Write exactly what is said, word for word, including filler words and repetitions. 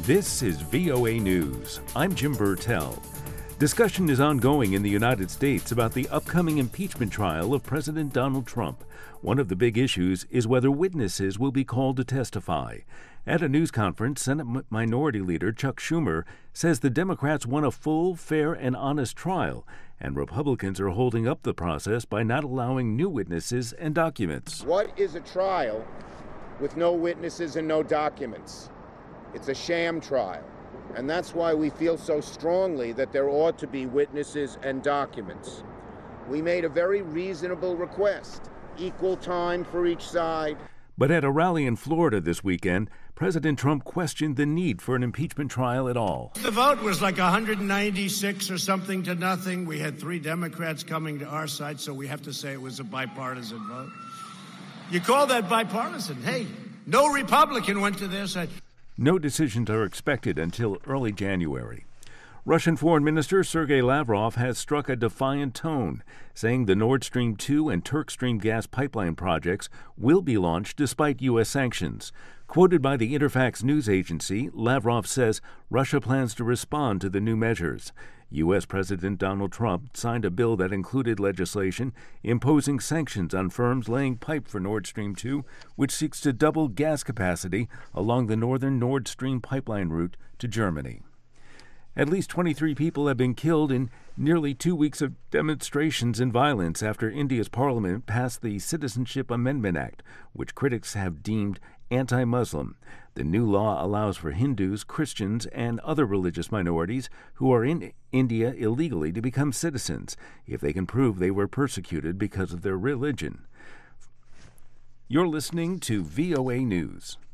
This is V O A News. I'm Jim Burtell. Discussion is ongoing in the United States about the upcoming impeachment trial of President Donald Trump. One of the big issues is whether witnesses will be called to testify. At a news conference, Senate Minority Leader Chuck Schumer says the Democrats want a full, fair, and honest trial, and Republicans are holding up the process by not allowing new witnesses and documents. What is a trial with no witnesses and no documents? It's a sham trial. And that's why we feel so strongly that there ought to be witnesses and documents. We made a very reasonable request, equal time for each side. But at a rally in Florida this weekend, President Trump questioned the need for an impeachment trial at all. The vote was like one hundred ninety-six or something to nothing. We had three Democrats coming to our side, so we have to say it was a bipartisan vote. You call that bipartisan? Hey, no Republican went to their side. No decisions are expected until early January. Russian Foreign Minister Sergei Lavrov has struck a defiant tone, saying the Nord Stream two and Turk Stream gas pipeline projects will be launched despite U S sanctions. Quoted by the Interfax news agency, Lavrov says Russia plans to respond to the new measures. U S. President Donald Trump signed a bill that included legislation imposing sanctions on firms laying pipe for Nord Stream two, which seeks to double gas capacity along the northern Nord Stream pipeline route to Germany. At least twenty-three people have been killed in nearly two weeks of demonstrations and violence after India's parliament passed the Citizenship Amendment Act, which critics have deemed anti-Muslim. The new law allows for Hindus, Christians, and other religious minorities who are in India illegally to become citizens if they can prove they were persecuted because of their religion. You're listening to V O A News.